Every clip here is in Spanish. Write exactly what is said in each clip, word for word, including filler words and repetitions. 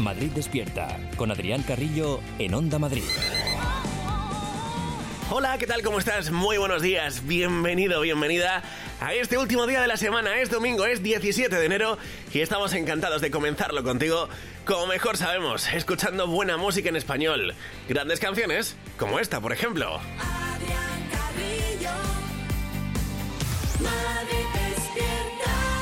Madrid Despierta, con Adrián Carrillo en Onda Madrid. Hola, ¿qué tal? ¿Cómo estás? Muy buenos días. Bienvenido, bienvenida a este último día de la semana. Es domingo, es diecisiete de enero y estamos encantados de comenzarlo contigo como mejor sabemos, escuchando buena música en español. Grandes canciones, como esta, por ejemplo. Adrián Carrillo, Madrid Despierta.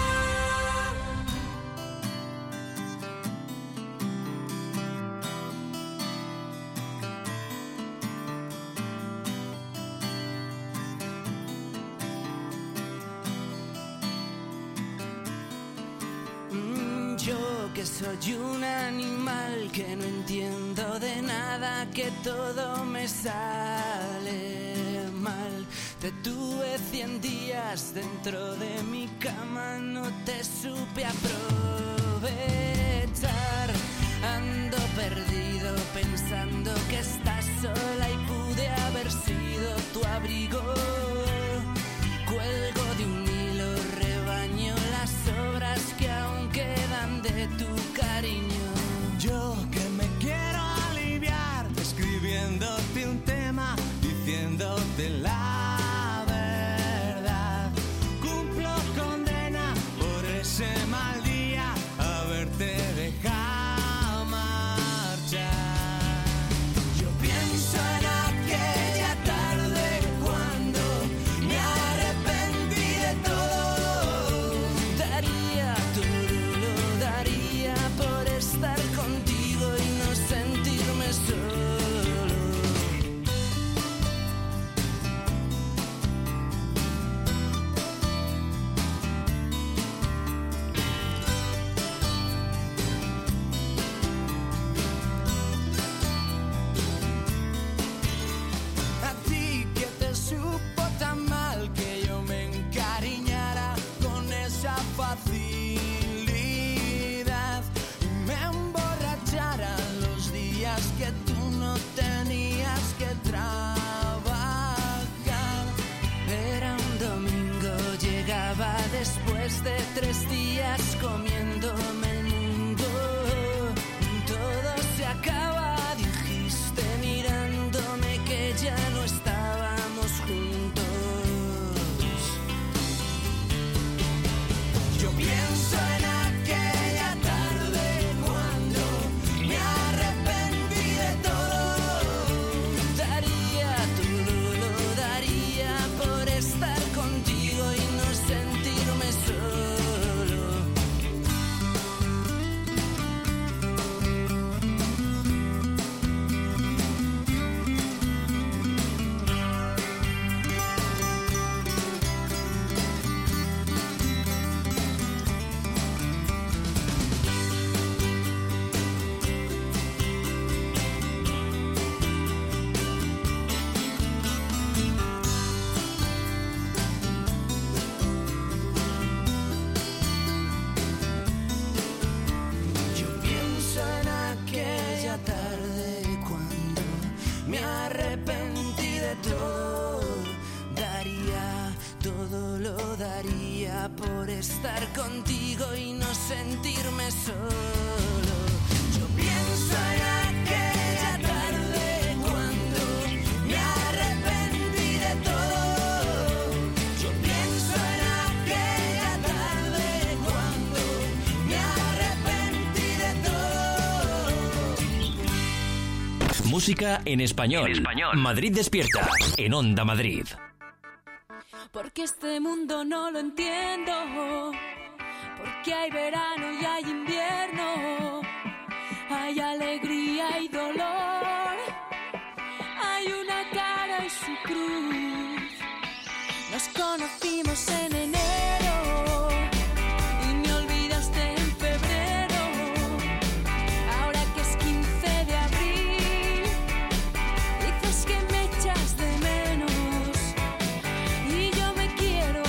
Yo que soy un animal que no entiendo de nada, que todo me sale mal. Te tuve cien días dentro de mi cama, no te supe aprovechar. Ando perdido pensando que estás sola y pude haber sido tu abrigo. Cuelgo de un hilo, rebaño las sobras que aún quedan de tu cariño. Yo que me quiero aliviar, escribiéndote un tema, diciéndote la verdad. Cumplo condena por ese mal día, haberte dejado marchar. Yo pienso en aquella tarde cuando me arrepentí de todo. Daría todo, lo daría por estar contigo y no sentirme solo. A ti que te supo tan mal que yo me encariñara con esa facilidad y me emborrachara los días que tú no tenías que trabajar. Era un domingo, llegaba después de tres días comiéndome el mundo. Todo se acaba, dijiste mirándome que ya no estábamos juntos. Yo pienso en aquella tarde cuando me arrepentí de todo. Daría todo, lo daría por estar contigo y no sentirme solo. Yo pienso en aquella tarde cuando me arrepentí de todo. Daría todo, lo daría por estar contigo y no sentirme solo. Yo pienso en aquella tarde cuando me arrepentí de todo. Yo pienso en aquella tarde cuando me arrepentí de todo. Música en español. En español. Madrid Despierta, en Onda Madrid. Porque este mundo no lo entiendo. Porque hay verano y hay invierno. Hay alegría y dolor. Hay una cara y su cruz. Nos conocimos en enero y me olvidaste en febrero. Ahora que es quince de abril, dices que me echas de menos y yo me quiero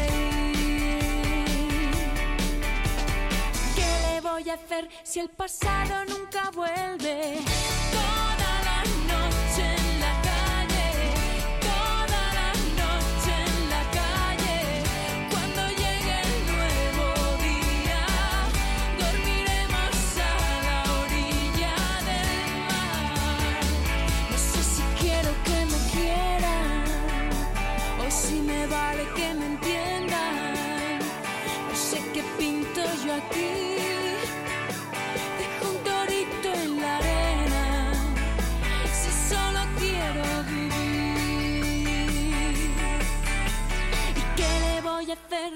reír. ¿Qué le voy a hacer si el pasado nunca vuelve? Toda la noche en la calle, toda la noche en la calle. Cuando llegue el nuevo día, dormiremos a la orilla.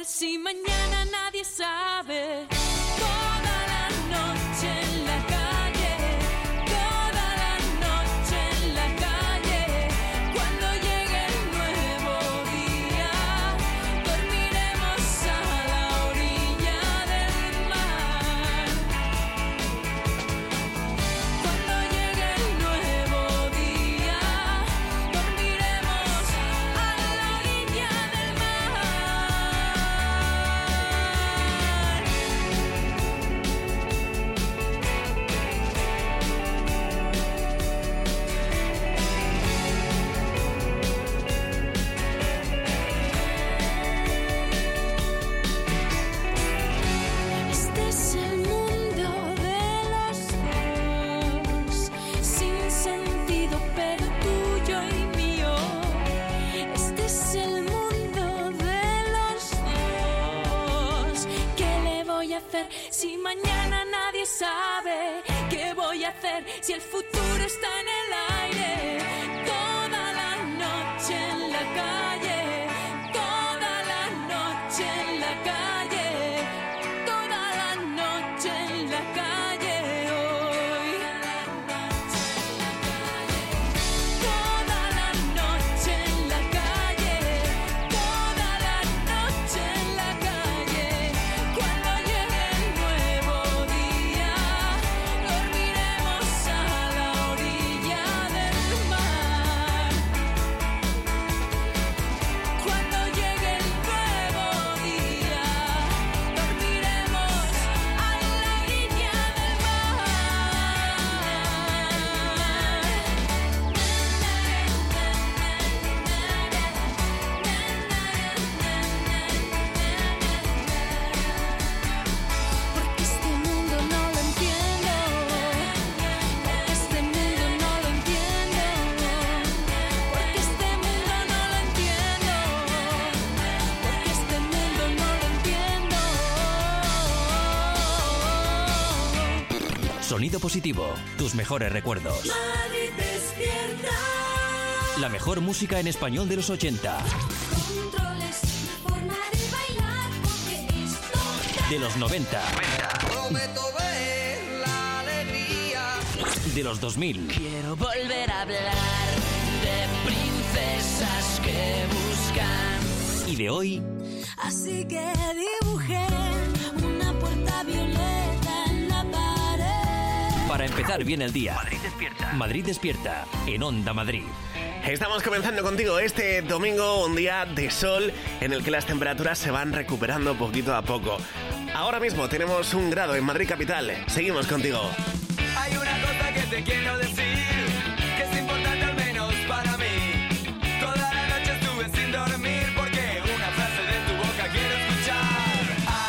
si mañana nadie sabe? Toda la noche en la calle, toda la noche en la calle. Cuando llegue el nuevo día, dormiremos a la orilla del mar. Cuando llegue el nuevo día, dormiremos a la orilla del mar. Este es el mundo de los dos, sin sentido pero tuyo y mío. Este es el mundo de los dos. ¿Qué le voy a hacer si mañana nadie sabe? ¿Qué voy a hacer si el futuro está en el aire? Toda la noche en la calle, toda la noche en la calle, toda la noche en la calle hoy. Toda la noche en la calle, toda la noche en la calle. Cuando llegue el nuevo día, dormiremos a la orilla del mar. Cuando llegue el nuevo día, dormiremos a la orilla del mar. Porque este mundo no lo entiendo, porque este mundo no lo entiendo, porque este mundo no lo entiendo, porque este mundo no lo entiendo. Sonido Positivo, tus mejores recuerdos. Madrid despierta. La mejor música en español de los ochenta, Controles, forma de bailar, porque esto de los noventa, Prometo ver la alegría. de los dos mil Quiero volver a hablar de princesas que buscan. y de hoy. Así que dibujé una puerta violeta en la pared. Para empezar bien el día. Madrid despierta. Madrid despierta en Onda Madrid. Estamos comenzando contigo este domingo, un día de sol en el que las temperaturas se van recuperando poquito a poco. Ahora mismo tenemos un grado en Madrid capital. Seguimos contigo. Hay una cosa que te quiero decir, que es importante al menos para mí. Toda la noche estuve sin dormir porque una frase de tu boca quiero escuchar.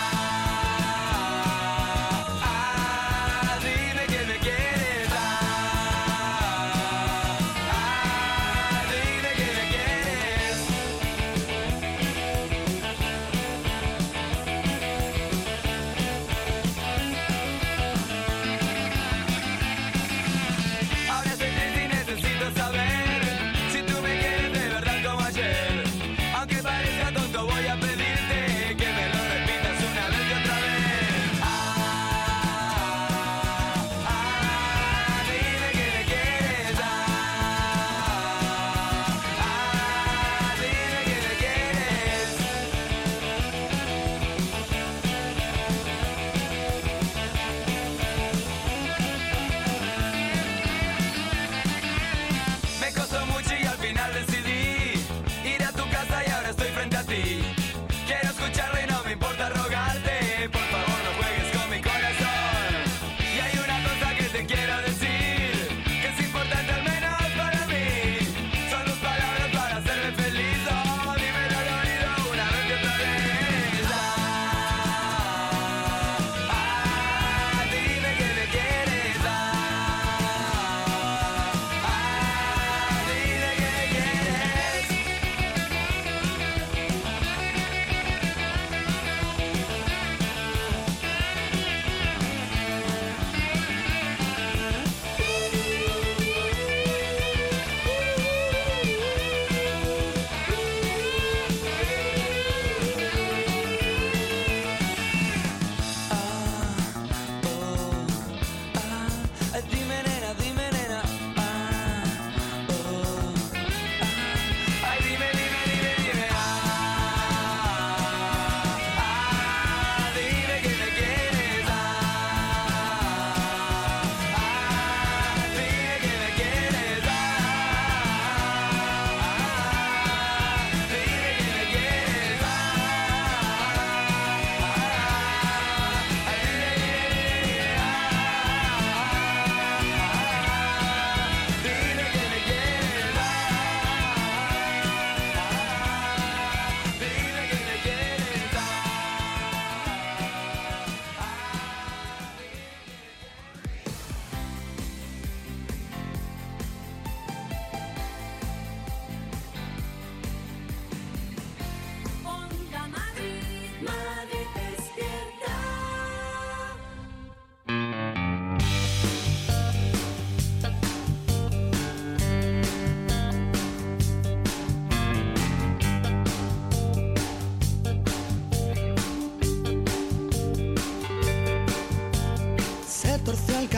Ah, ah, dime que me quieres. Ah, ah, dime que me quieres. Ahora estoy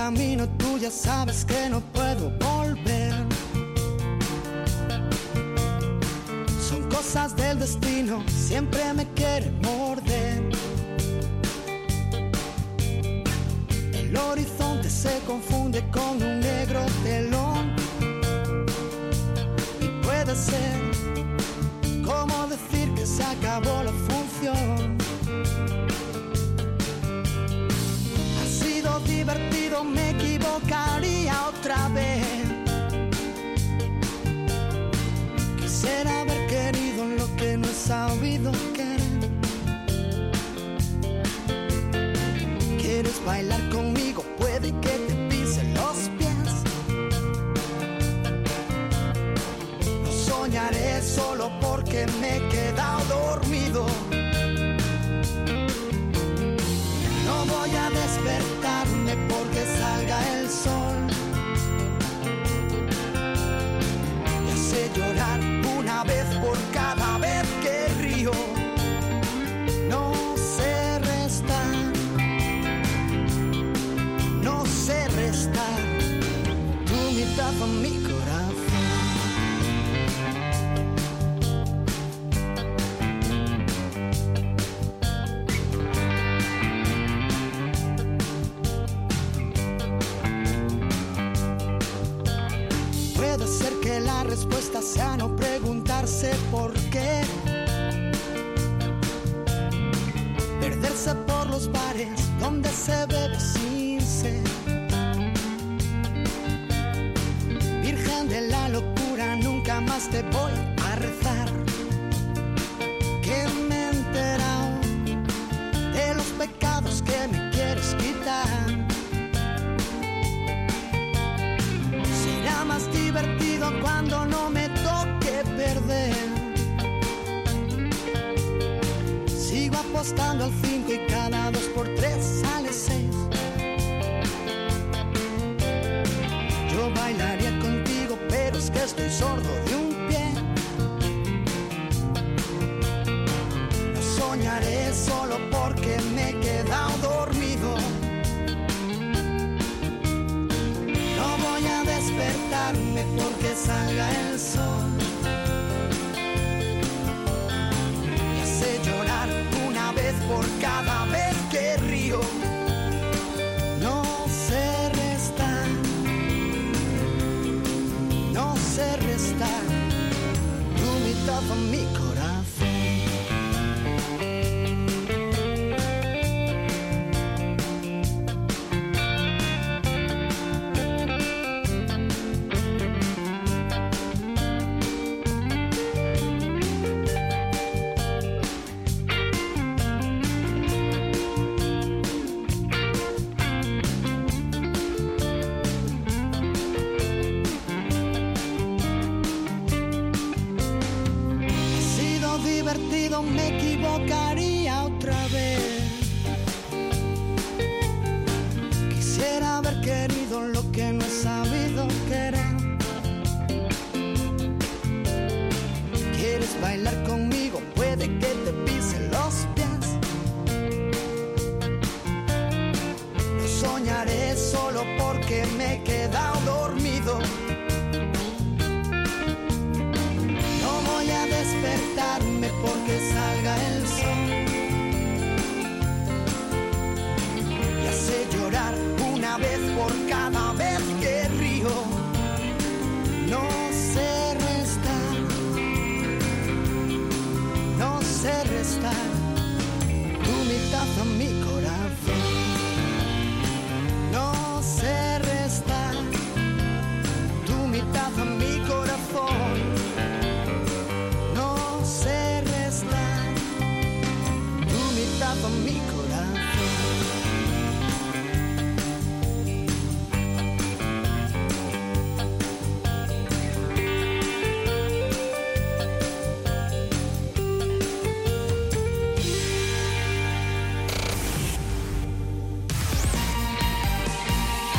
camino, tú ya sabes que no puedo volver. Son cosas del destino, siempre me quiere morder. El horizonte se confunde con un negro telón. Y puede ser como decir que se acabó la función. Ha sido divertido, me equivocaría otra vez. Quisiera haber querido lo que no he sabido querer. ¿Quieres bailar conmigo? Puede que te pise los pies. No soñaré solo porque me he quedado dormido. No voy a despertarme porque salga el sol. Me hace llorar una vez por cada vez que río. No sé restar. No sé restar tu mitad a mi corazón. Puede ser que la respuesta sea no preguntarse por qué. Perderse por los bares donde se bebe sin sed. Virgen de la locura, nunca más te voy a rezar. Que me he enterado de los pecados que me quieres quitar. Será más divertido cuando no me toque perder. Sigo apostando al cinco y cada dos por tres sale seis. Yo bailaría contigo, pero es que estoy sordo de un pie. No soñaré solo porque me he quedado dormido. No voy a despertarme porque salga el sol. Me hace llorar una vez por cada vez que río. No sé restar. No sé restar tu mitad a mi corazón. Me equivocaría otra vez. Quisiera haber querido lo que no he sabido querer. ¿Quieres bailar conmigo? Puede que te pisen los pies. No soñaré solo porque me he quedado dormido. Despertarme porque salga el sol. Y hace llorar una vez por cada vez que río. No sé restar. No sé restar tu mitad a mi corazón. No sé restar tu mitad a mi corazón. A mi corazón.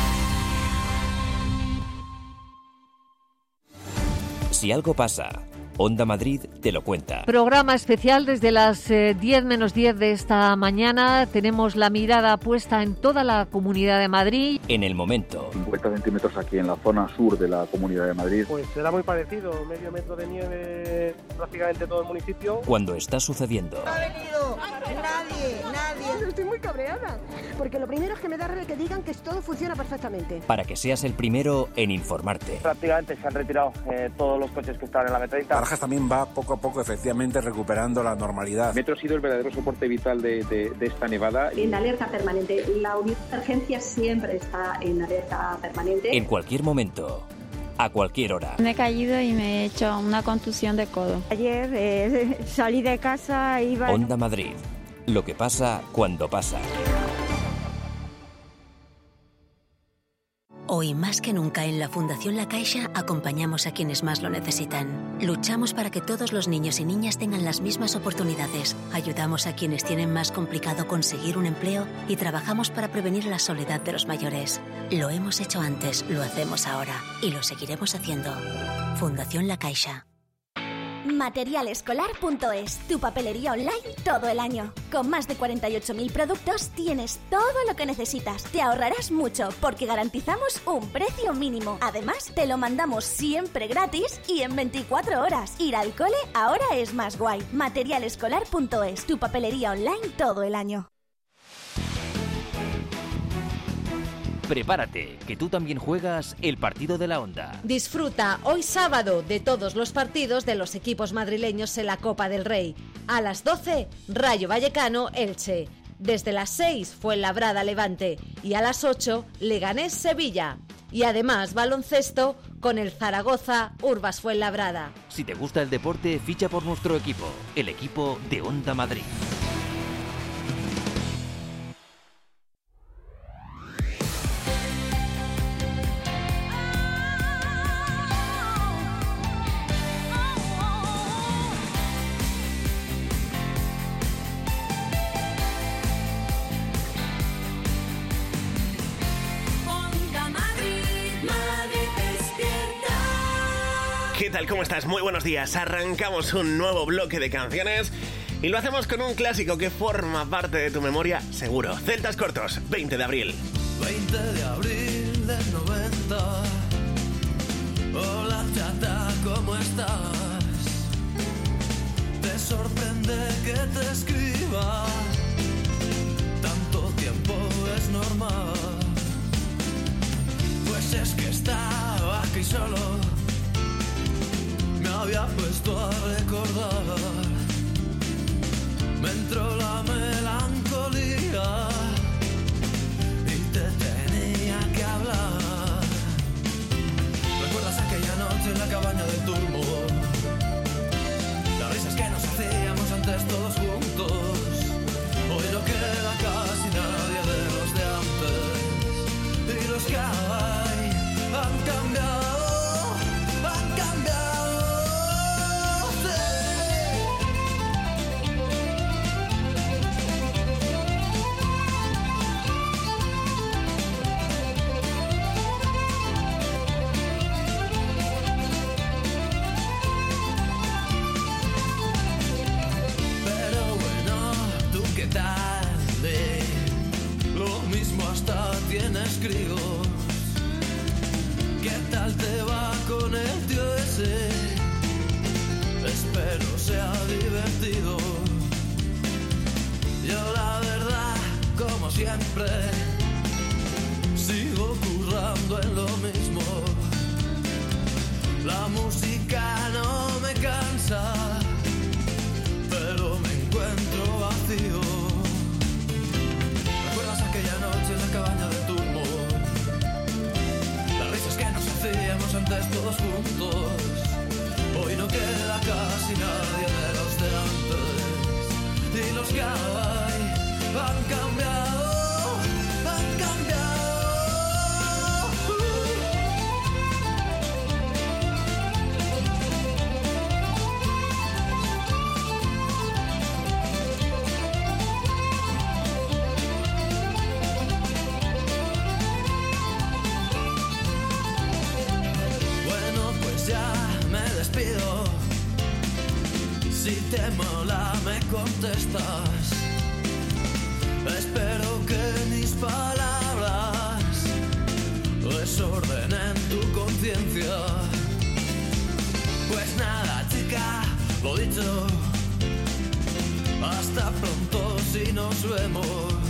Si algo pasa, Onda Madrid te lo cuenta. Programa especial desde las eh, diez menos diez de esta mañana. Tenemos la mirada puesta en toda la Comunidad de Madrid. En el momento. cincuenta centímetros aquí en la zona sur de la Comunidad de Madrid. Pues será muy parecido, medio metro de nieve prácticamente todo el municipio. Cuando está sucediendo. No ha venido nadie, nadie. Estoy muy cabreada, porque lo primero es que me da rabia que digan que todo funciona perfectamente. Para que seas el primero en informarte. Prácticamente se han retirado eh, todos los coches que estaban en la metrodista. Barajas también va poco a poco efectivamente recuperando la normalidad. El metro ha sido el verdadero soporte vital de, de, de esta nevada. En alerta permanente. La unidad de emergencia siempre está en alerta permanente. En cualquier momento, a cualquier hora. Me he caído y me he hecho una contusión de codo. Ayer eh, salí de casa e iba... Onda Madrid. Lo que pasa cuando pasa. Hoy más que nunca en la Fundación La Caixa acompañamos a quienes más lo necesitan. Luchamos para que todos los niños y niñas tengan las mismas oportunidades. Ayudamos a quienes tienen más complicado conseguir un empleo y trabajamos para prevenir la soledad de los mayores. Lo hemos hecho antes, lo hacemos ahora y lo seguiremos haciendo. Fundación La Caixa. material escolar punto es, tu papelería online todo el año. Con más de cuarenta y ocho mil productos tienes todo lo que necesitas. Te ahorrarás mucho porque garantizamos un precio mínimo. Además, te lo mandamos siempre gratis y en veinticuatro horas. Ir al cole ahora es más guay. material escolar punto es, tu papelería online todo el año. Prepárate, que tú también juegas el partido de la Onda. Disfruta hoy sábado de todos los partidos de los equipos madrileños en la Copa del Rey. A las doce, Rayo Vallecano Elche. Desde las seis, Fuenlabrada Levante. Y a las ocho, Leganés Sevilla. Y además baloncesto con el Zaragoza Urbas Fuenlabrada. Si te gusta el deporte, ficha por nuestro equipo, el equipo de Onda Madrid. ¿Qué tal? ¿Cómo estás? Muy buenos días. Arrancamos un nuevo bloque de canciones y lo hacemos con un clásico que forma parte de tu memoria, seguro. Celtas Cortos, veinte de abril. veinte de abril del noventa. Hola chata, ¿cómo estás? Te sorprende que te escriba. Tanto tiempo es normal. Pues es que estaba aquí solo. Me había puesto a recordar. Me entró la melancolía y te tenía que hablar. ¿Recuerdas aquella noche en la cabaña del turbo? Las risas que nos hacíamos antes todos juntos. Hoy no queda casi nadie de los de antes. Y los que hay han cambiado. Lo mismo hasta tienes críos. ¿Qué tal te va con el tío ese? Espero sea divertido. Yo la verdad, como siempre, sigo currando en lo mismo. La música no me cansa, pero me encuentro vacío. Aquella noche en la cabaña del turbo, las risas que nos hacíamos antes todos juntos. Hoy no queda casi nadie de los de antes. Y los que hay han cambiado, han cambiado. que mola me contestas. Espero que mis palabras desordenen tu conciencia. Pues nada, chica, lo dicho, hasta pronto si nos vemos.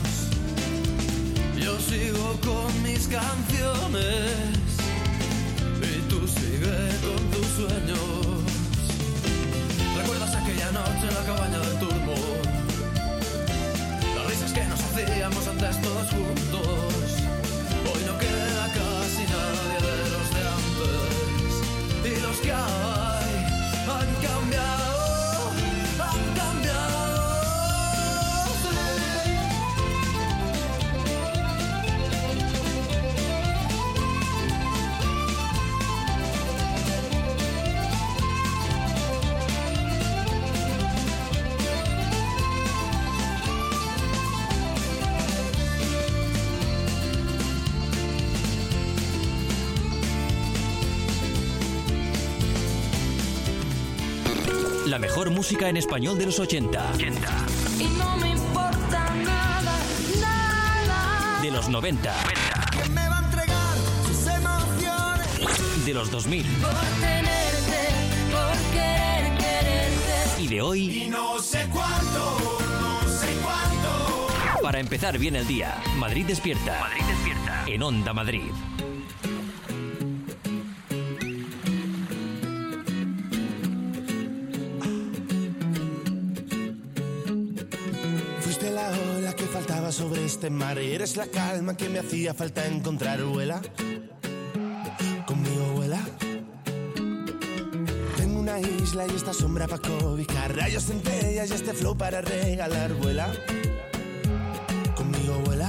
Yo sigo con mis canciones y tú sigue con tus sueños. ¿Recuerdas aquella noche en la cabaña del turbo? Las risas que nos hacíamos antes todos juntos. Hoy no queda casi nadie de los de antes. Y los que hay han cambiado, han cambiado. La mejor música en español de los ochenta. ochenta. Y no me importa nada, nada. De los noventa. ¿Quién me va a entregar sus emociones? De los dos mil. Por tenerte, por querer quererte. Y de hoy. Y no sé cuánto, no sé cuánto. Para empezar bien el día, Madrid despierta. Madrid despierta. En Onda Madrid. Sobre este mar y eres la calma que me hacía falta encontrar. Vuela conmigo, vuela. Tengo una isla y esta sombra para cobijar, rayos, centellas y este flow para regalar. Vuela conmigo, vuela.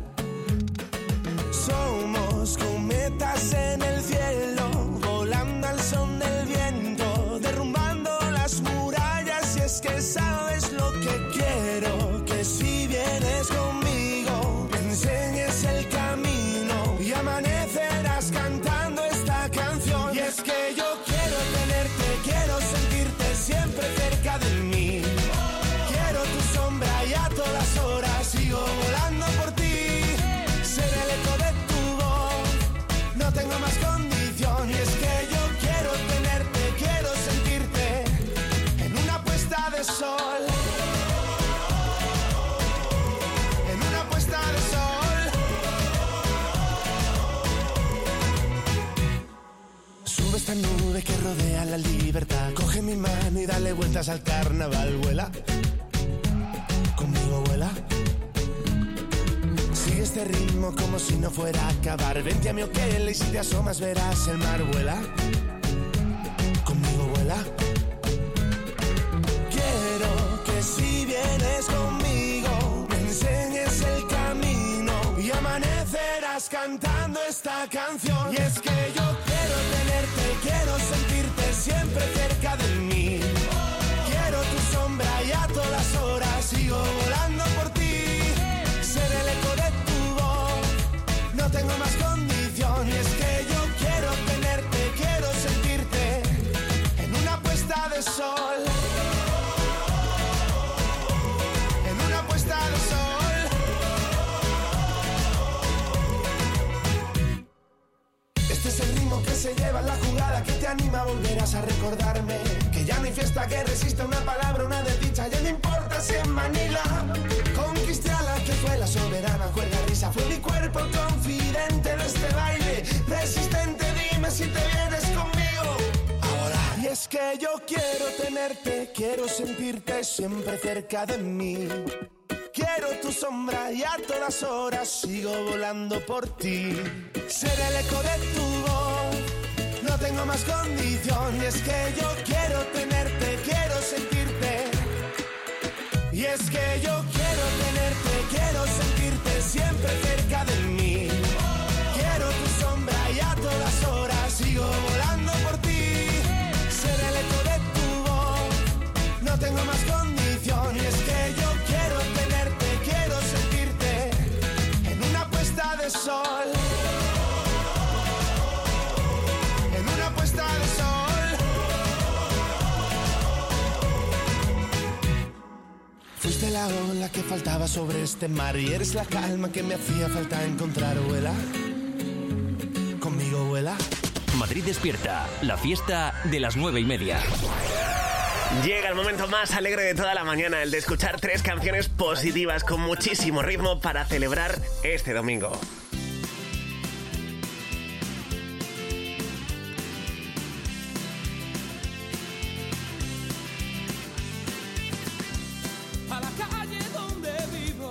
Somos cometas en el cielo, volando al son del viento, derrumbando las murallas. Y es que sabes lo que quiero, que si vienes conmigo me enseñes el camino y amanecerás cantando esta canción. Y es que yo quiero tenerte, quiero sentirte siempre cerca de mí. Quiero tu sombra y a todas horas sigo volando por ti. Ser el eco de tu voz, no tengo más condición. Y es que yo quiero tenerte, quiero sentirte en una puesta de sol. Esta nube que rodea la libertad, coge mi mano y dale vueltas al carnaval. Vuela conmigo, vuela. Sigue este ritmo como si no fuera a acabar. Vente a mi hotel y si te asomas verás el mar. Vuela conmigo, vuela. Quiero que si vienes conmigo me enseñes el camino y amanecerás cantando esta canción. Y es que yo quiero tenerte, quiero sentirte siempre cerca de mí. Quiero tu sombra y a todas horas sigo volando por ti. Ser el eco de tu voz, no tengo más condición. Y es que yo quiero tenerte, quiero sentirte en una puesta de sol. En una puesta de sol. Este es el ritmo que se lleva en la jugada, que te anima, volverás a recordarme que ya no hay fiesta que resista una palabra, una desdicha. Ya no importa si en Manila conquisté a la que fue la soberana cuerda risa. Fue mi cuerpo confidente en este baile resistente. Dime si te vienes conmigo ahora. Y es que yo quiero tenerte, quiero sentirte siempre cerca de mí. Quiero tu sombra y a todas horas sigo volando por ti. Ser el eco de tu voz, no tengo más condición. Y es que yo quiero tenerte, quiero sentirte. Y es que yo quiero tenerte, quiero sentirte siempre cerca de mí. Quiero tu sombra y a todas horas sigo volando por ti. Ser el eco de tu voz, no tengo más condición. Y es que yo quiero tenerte, quiero sentirte en una puesta de sol. En una puesta de sol. nada que faltaba sobre este mar y eres la calma que me hacía falta encontrar. Vuela, conmigo vuela. Madrid despierta, la fiesta de las nueve y media. Llega el momento más alegre de toda la mañana, el de escuchar tres canciones positivas con muchísimo ritmo para celebrar este domingo. A la calle donde vivo,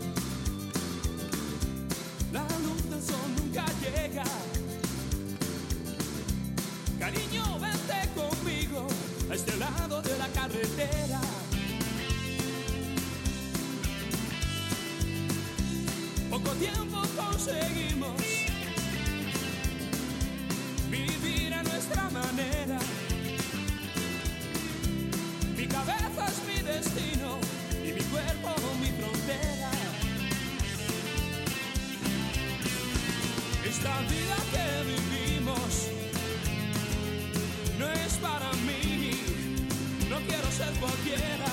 la luz del sol nunca llega. Cariño, vente conmigo a este lado de la carretera. Poco tiempo conseguimos vivir a nuestra manera. Mi cabeza es mi destino y mi cuerpo mi frontera. Esta vida que vivimos no es para mí, no quiero ser cualquiera.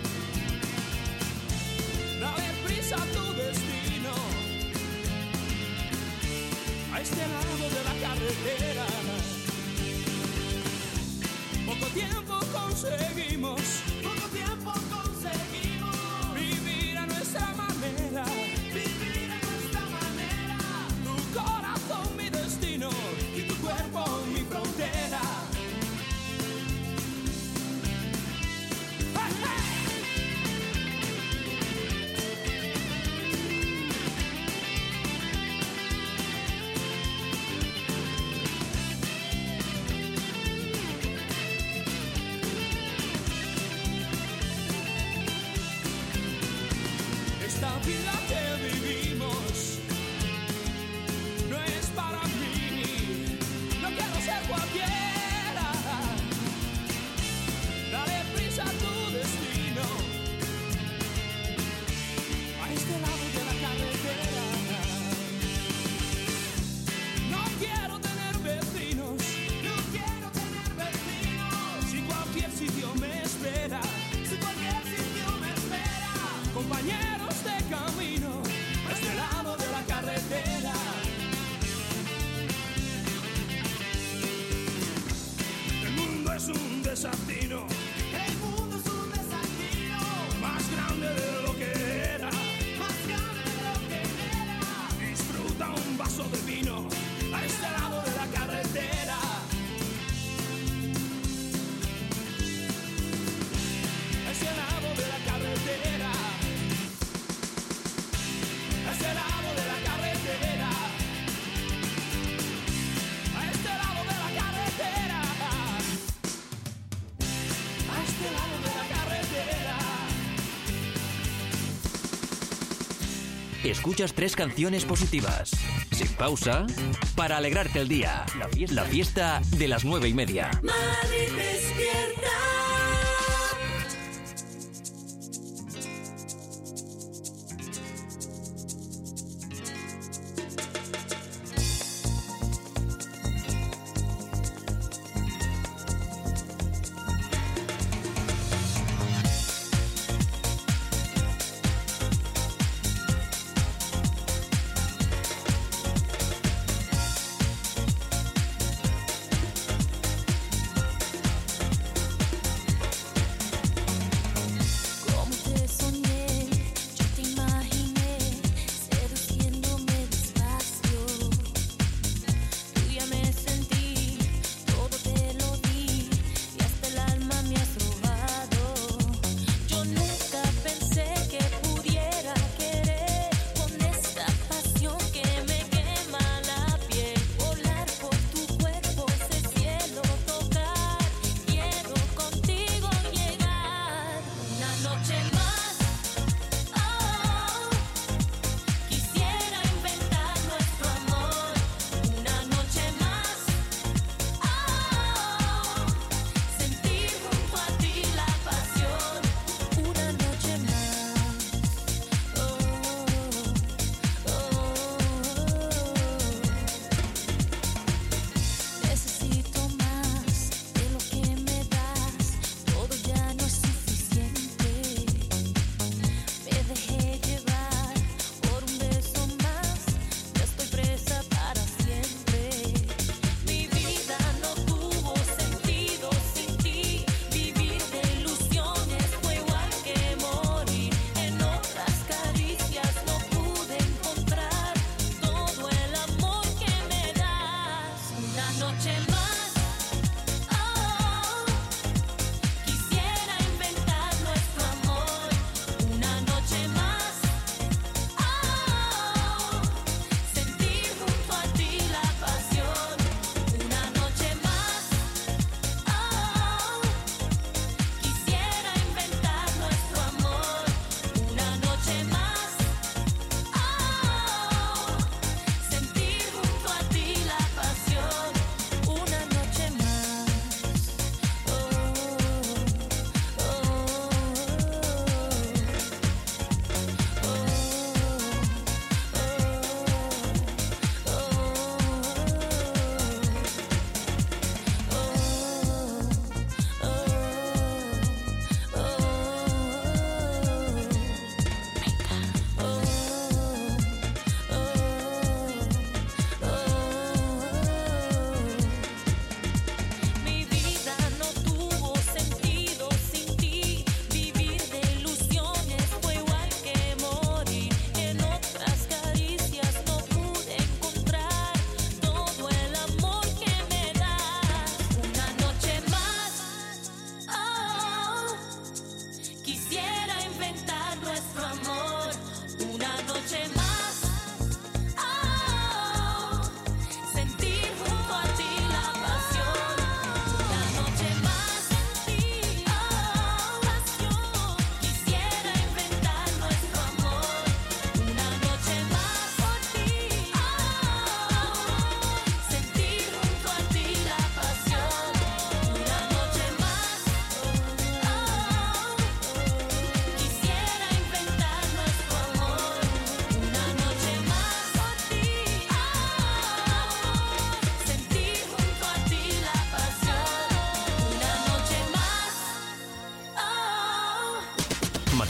Dale prisa a tu destino, a este lado de la carretera. Poco tiempo conseguimos, poco tiempo conseguimos vivir a nuestra manera, vivir a nuestra manera. Tu corazón mi destino y tu cuerpo mi frontera. Esta vida que vivimos no es para mí, no quiero ser cualquiera. Dale prisa a tu destino, a este lado de la carretera. No quiero tener vecinos, no quiero tener vecinos. Si cualquier sitio me espera, si cualquier sitio me espera. Compañeros de camino, a este lado de la carretera. El mundo es un desatino, el mundo es un desatino, más grande de lo que era, más grande de lo que era. Disfruta un vaso de vino, a este lado de la carretera. A este lado de la carretera. A este lado de la carretera, a este lado de la carretera, a este lado de la carretera. Escuchas tres canciones positivas, sin pausa, para alegrarte el día. La fiesta, la fiesta de las nueve y media. Madrid despierta.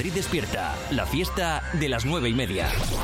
Madrid despierta, la fiesta de las nueve y media.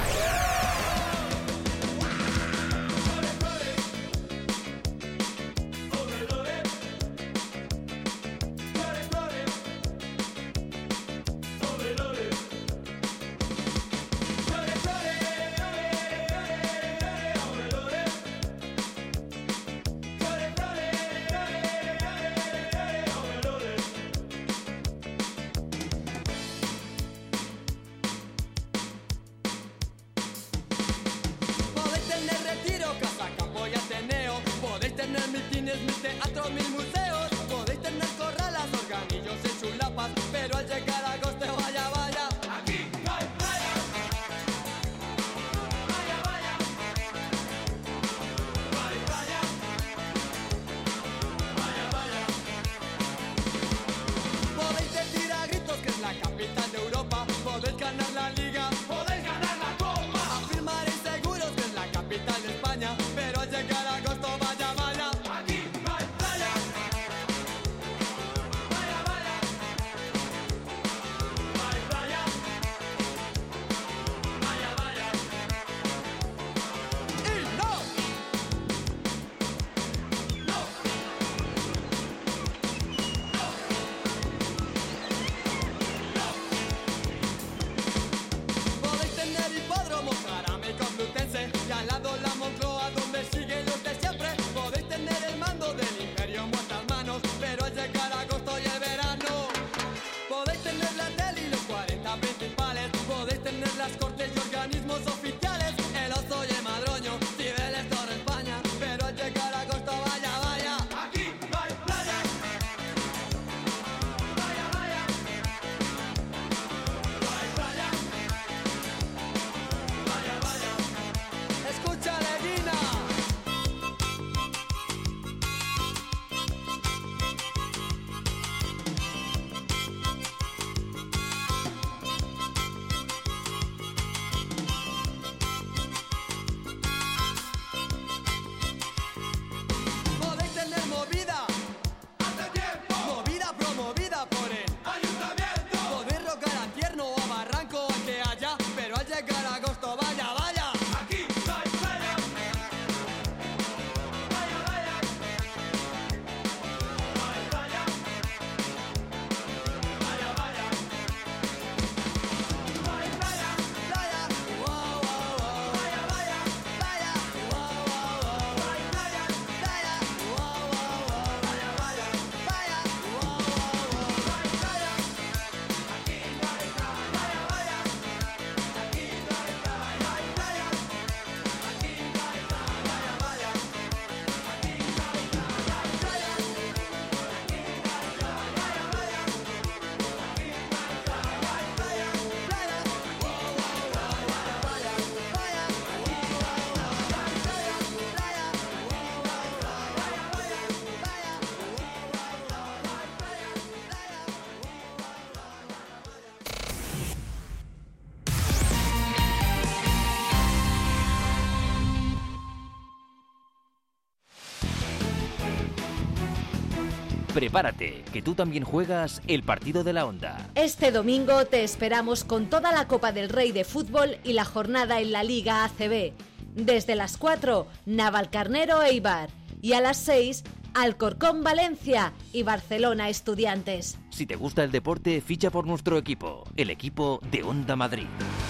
Prepárate, que tú también juegas el partido de la Onda. Este domingo te esperamos con toda la Copa del Rey de fútbol y la jornada en la Liga A C B. Desde las cuatro, Navalcarnero Eibar. Y a las seis, Alcorcón Valencia y Barcelona Estudiantes. Si te gusta el deporte, ficha por nuestro equipo, el equipo de Onda Madrid.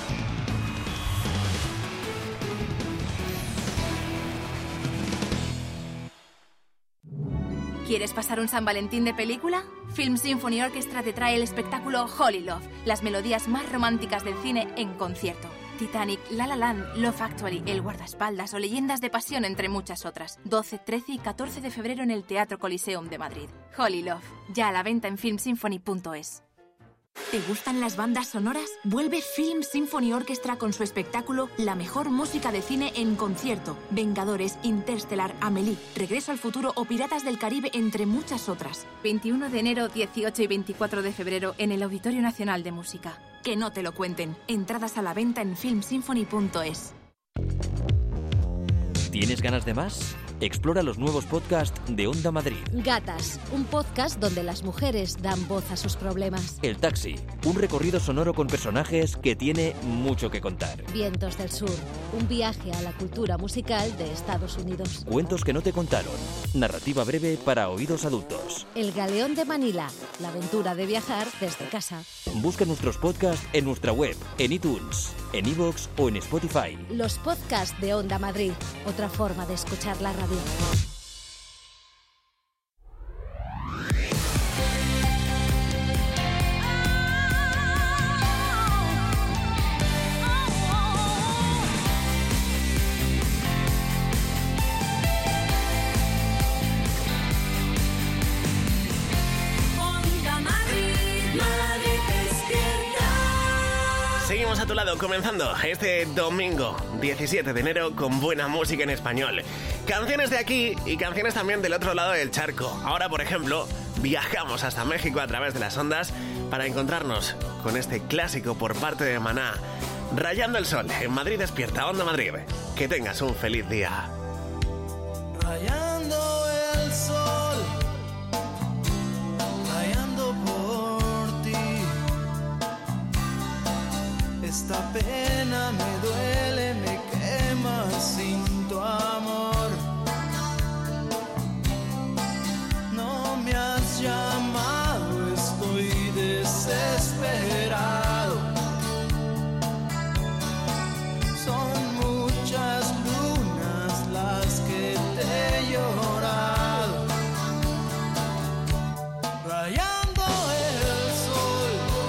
¿Quieres pasar un San Valentín de película? Film Symphony Orchestra te trae el espectáculo Holy Love, las melodías más románticas del cine en concierto. Titanic, La La Land, Love Actually, El Guardaespaldas o Leyendas de Pasión, entre muchas otras. doce, trece y catorce de febrero en el Teatro Coliseum de Madrid. Holy Love, ya a la venta en film symphony punto es. ¿Te gustan las bandas sonoras? Vuelve Film Symphony Orchestra con su espectáculo La mejor música de cine en concierto. Vengadores, Interstellar, Amélie, Regreso al futuro o Piratas del Caribe, entre muchas otras. veintiuno de enero, dieciocho y veinticuatro de febrero en el Auditorio Nacional de Música. Que no te lo cuenten. Entradas a la venta en film symphony punto es. ¿Tienes ganas de más? Explora los nuevos podcasts de Onda Madrid. Gatas, un podcast donde las mujeres dan voz a sus problemas. El Taxi, un recorrido sonoro con personajes que tiene mucho que contar. Vientos del Sur, un viaje a la cultura musical de Estados Unidos. Cuentos que no te contaron. Narrativa breve para oídos adultos. El Galeón de Manila, la aventura de viajar desde casa. Busca nuestros podcasts en nuestra web, en iTunes, en iVoox o en Spotify. Los podcasts de Onda Madrid, otra forma de escuchar la radio. Seguimos a tu lado, comenzando este domingo diecisiete de enero con buena música en español. Canciones de aquí y canciones también del otro lado del charco. Ahora, por ejemplo, viajamos hasta México a través de las ondas para encontrarnos con este clásico por parte de Maná. Rayando el sol en Madrid Despierta, Onda Madrid. Que tengas un feliz día. Rayando el sol, rayando por ti. Esta pena me duele, me quema sin tu amor. No me has llamado, estoy desesperado. Son muchas lunas las que te he llorado. Rayando el sol,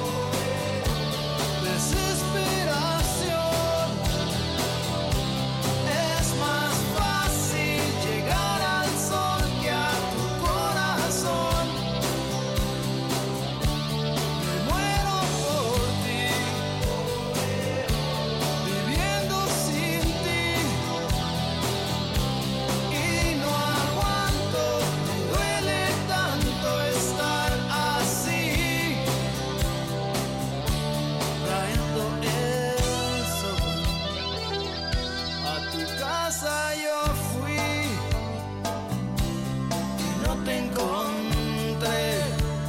desesperación. Es más fácil llegar al sol que a tu corazón. Me muero por ti, viviendo sin ti. Y no aguanto, me duele tanto estar así. Rayando el sol, a tu casa yo fui y no te encontré.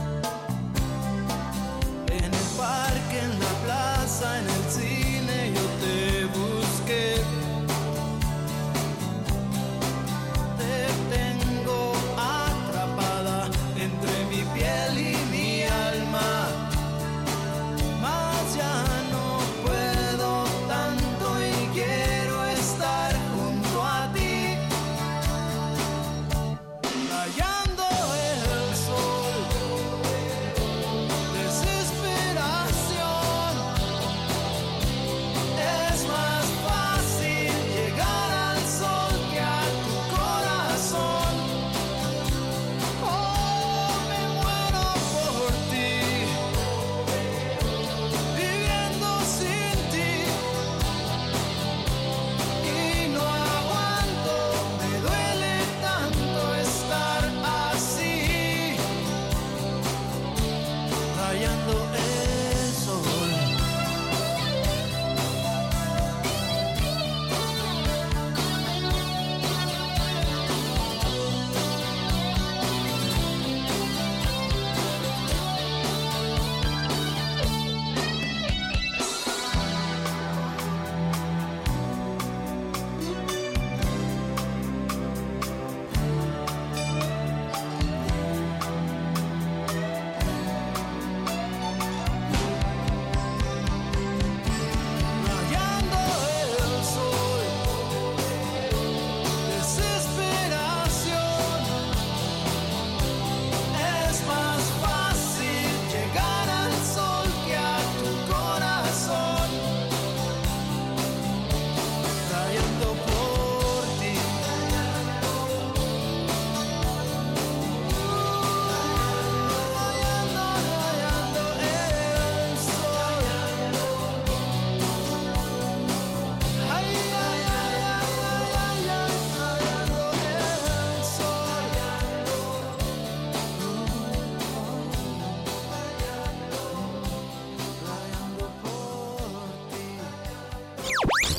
En el parque, en la plaza, en el cine yo te busqué. Te tengo atrapada entre mi piel y mi alma. Mas ya no puedo tanto y quiero estar junto a ti. Rayando el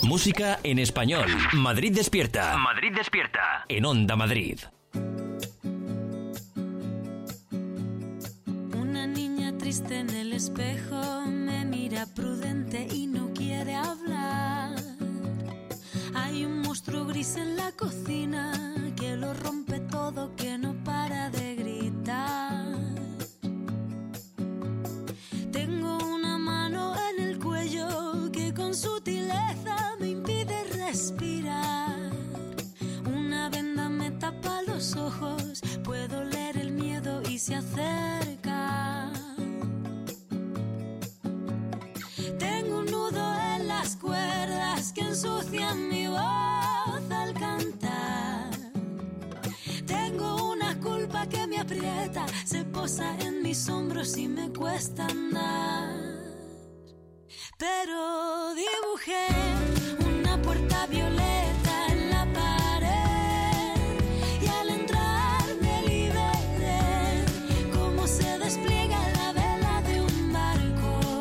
Música en español. Madrid despierta. Madrid despierta. En Onda Madrid. Una niña triste en el espejo me mira prudente y no quiere hablar. Hay un monstruo gris en la cocina que lo rompe todo, que no para de gritar. Tengo una mano en el cuello que con sutileza me impide respirar. Una venda me tapa los ojos, puedo leer el miedo y se acerca. Tengo un nudo en las cuerdas que ensucian mi voz al cantar. Tengo una culpa que me aprieta, se posa en mis hombros y me cuesta andar. Pero dibujé una puerta violeta en la pared y al entrar me liberé, como se despliega la vela de un barco.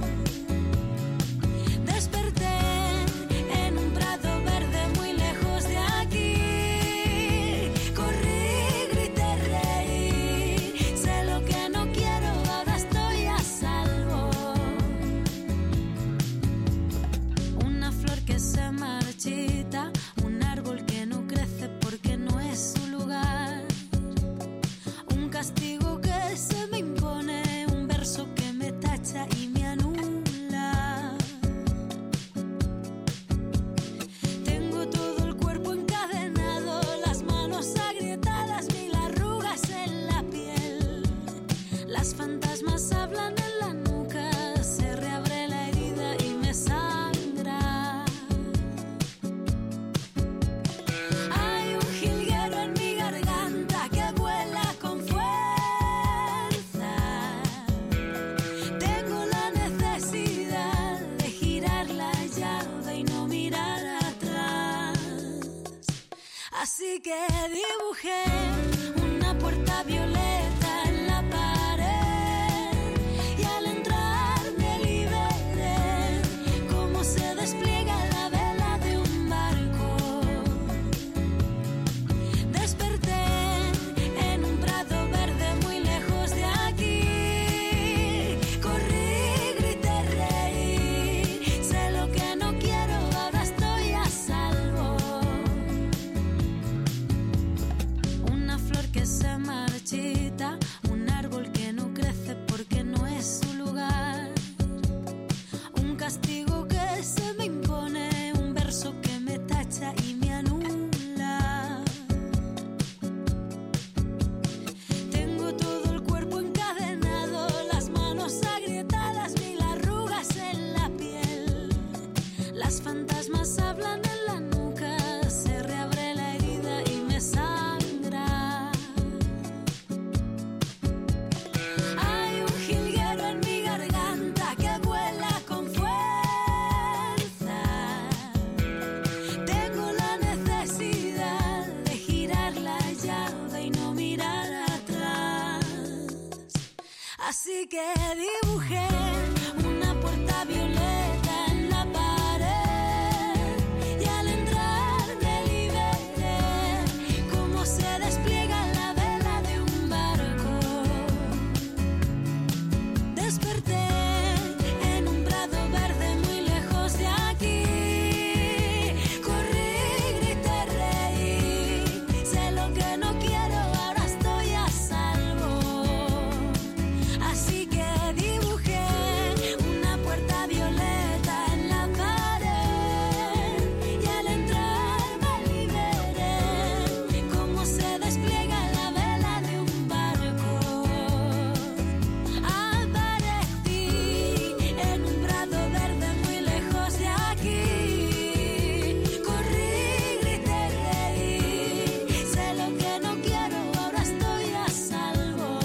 Desperté en un prado verde muy lejos de aquí. Corrí, grité, reí, sé lo que no quiero, ahora estoy a salvo. Una flor que se marchita, un árbol que no crece porque no es su lugar. Un castigo que se me impone, un verso que me tacha y me anula. Tengo todo el cuerpo encadenado, las manos agrietadas, mil arrugas en la piel. Las fantasmas hablan en la nuca, se reabre la herida y me sangra. Hay un jilguero en mi garganta que vuela con fuerza. Tengo la necesidad de girar la llave y no mirar atrás. Así que dibujé una puerta violeta en la pared y al entrar me liberé, como se despliega la vela de un barco. Desperté en un prado verde muy lejos de aquí. Corrí, grité, reí, sé lo que no quiero, ahora estoy a salvo. Una flor que se marchita, un árbol que no crece porque no es su lugar. Un castigo que se me impone, un verso que me tacha y me anula. Tengo todo el cuerpo encadenado, las manos agrietadas, mil arrugas en la piel. Las fantasmas hablan en la nuca, se reabre la herida y me sangra. Hay un jilguero en mi garganta que vuela con fuerza. Tengo la necesidad de girar la llave y no mirar atrás. Así que dibujé una puerta violeta en la pared y al entrar me liberé, como se despliega la vela de un barco. Desperté en un prado verde muy lejos de aquí. Corrí, grité, reí, sé lo que no quiero, ahora estoy a salvo. Así que dibujé una puerta violeta en la pared y al entrar me liberé, como se despliega la vela de un barco. Aparecí en un prado verde muy lejos de aquí. Corrí, grité, reí, sé lo que no quiero, ahora estoy a salvo.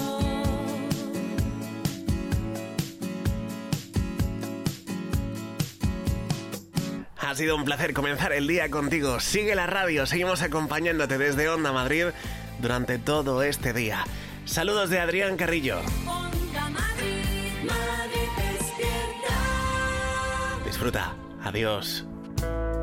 Ha sido un placer comenzar el día contigo. Sigue la radio, seguimos acompañándote desde Onda Madrid durante todo este día. Saludos de Adrián Carrillo. Onda Madrid, Madrid despierta. Disfruta. Adiós.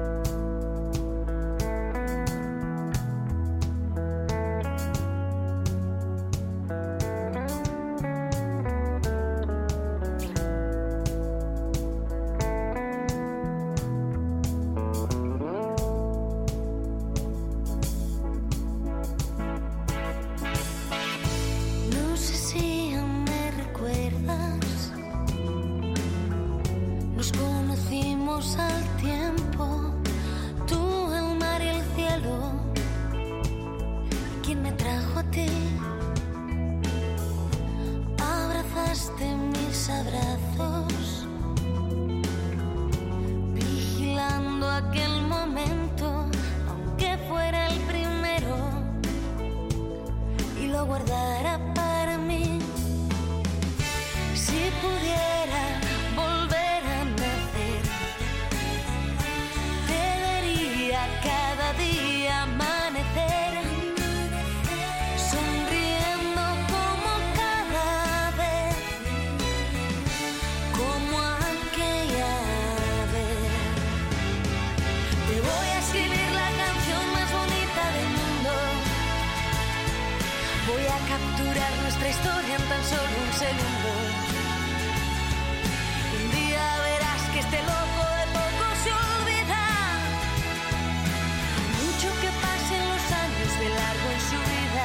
capturar nuestra historia en tan solo un segundo. Un día verás que este loco de poco se olvida. Mucho que pasen los años de largo en su vida.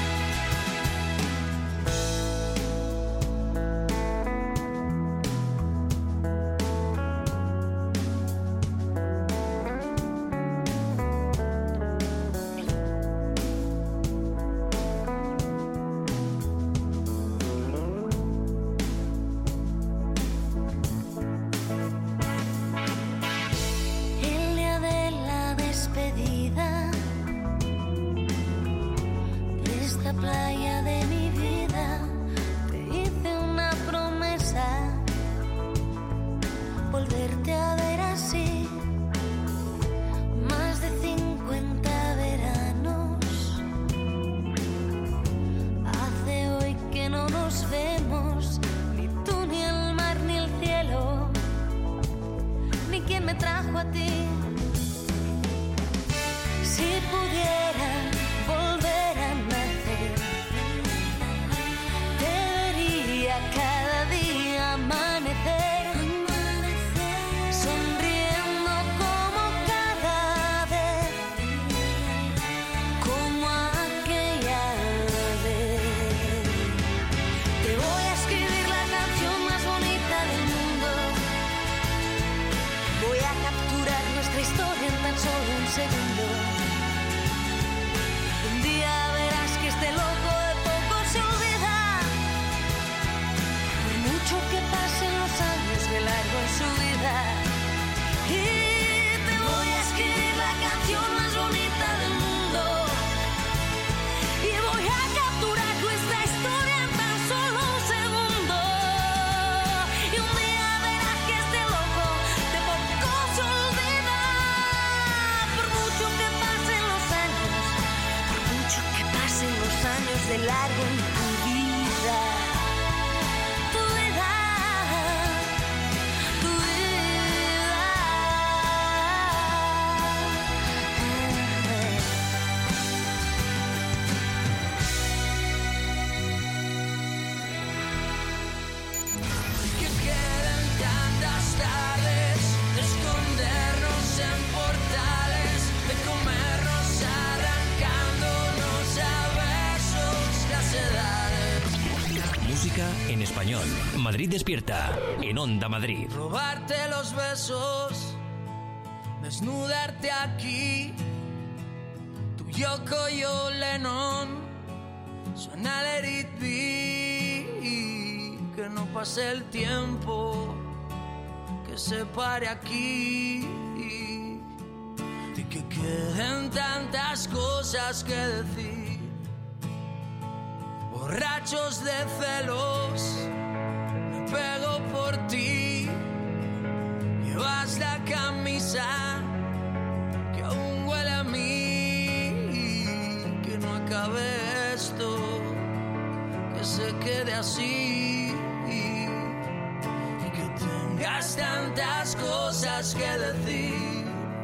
Playa de mi vida, te hice una promesa, volverte a ver así, más de cincuenta veranos, hace hoy que no nos vemos, ni tú, ni el mar, ni el cielo, ni quien me trajo a ti. Si pudiera volver a nacer, cada día amanecer, sonriendo como cada vez, como aquella vez. Te voy a escribir la canción más bonita del mundo. Voy a capturar nuestra historia en tan solo un segundo. Un día verás que este loco de poco se olvida. Mucho que pasen los años de largo en su vida. Y te voy a escribir la canción más bonita del mundo. Y voy a capturar nuestra historia en tan solo un segundo. Y un día verás que este loco de poco se olvida. Por mucho que pasen los años, por mucho que pasen los años de largo en tu vida. En español, Madrid despierta, en Onda Madrid. Robarte los besos, desnudarte aquí. Tu Yoko, yo Lennon, suena Let It Be. Que no pase el tiempo, que se pare aquí. Y que queden tantas cosas que decir. Borrachos de celos, me pego por ti. Llevas la camisa que aún huele a mí. Que no acabe esto, que se quede así. Y que tengas tantas cosas que decir.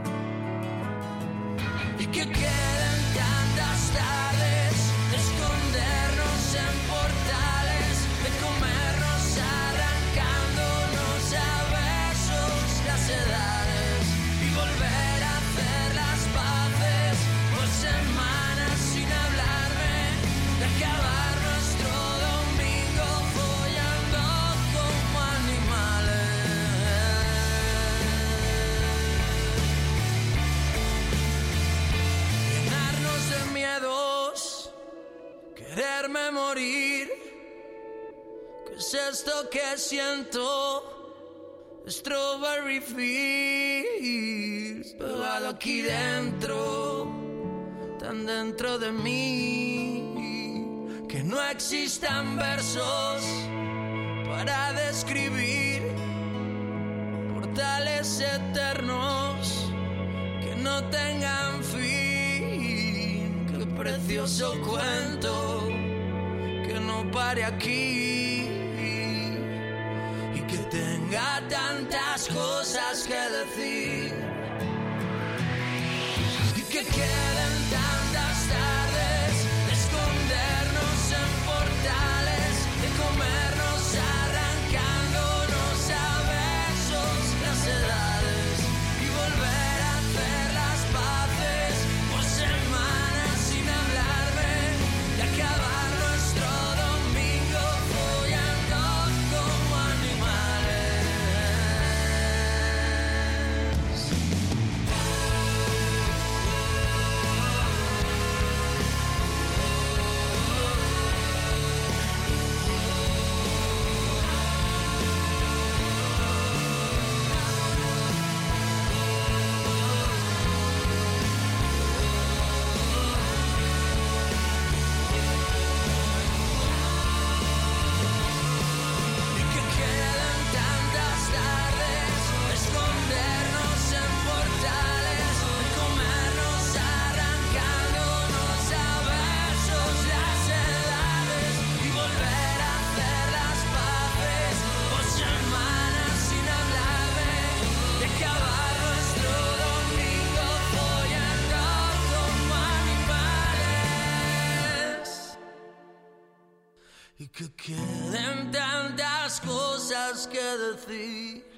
Y que queden tantas tardes de escondernos en portales, de comernos arrancándonos a besos las edades y volver a hacer las paces por semanas sin hablarme, de acabar nuestro domingo follando como animales. Llenarnos de miedos, quererme morir. ¿Qué es esto que siento? Strawberry Fields, pegado aquí dentro, tan dentro de mí, que no existan versos para describir portales eternos que no tengan fin. Qué precioso cuento que no pare aquí y que tenga tantas cosas que decir y que queden tantas tardes de escondernos en y que queden tantas cosas que decir.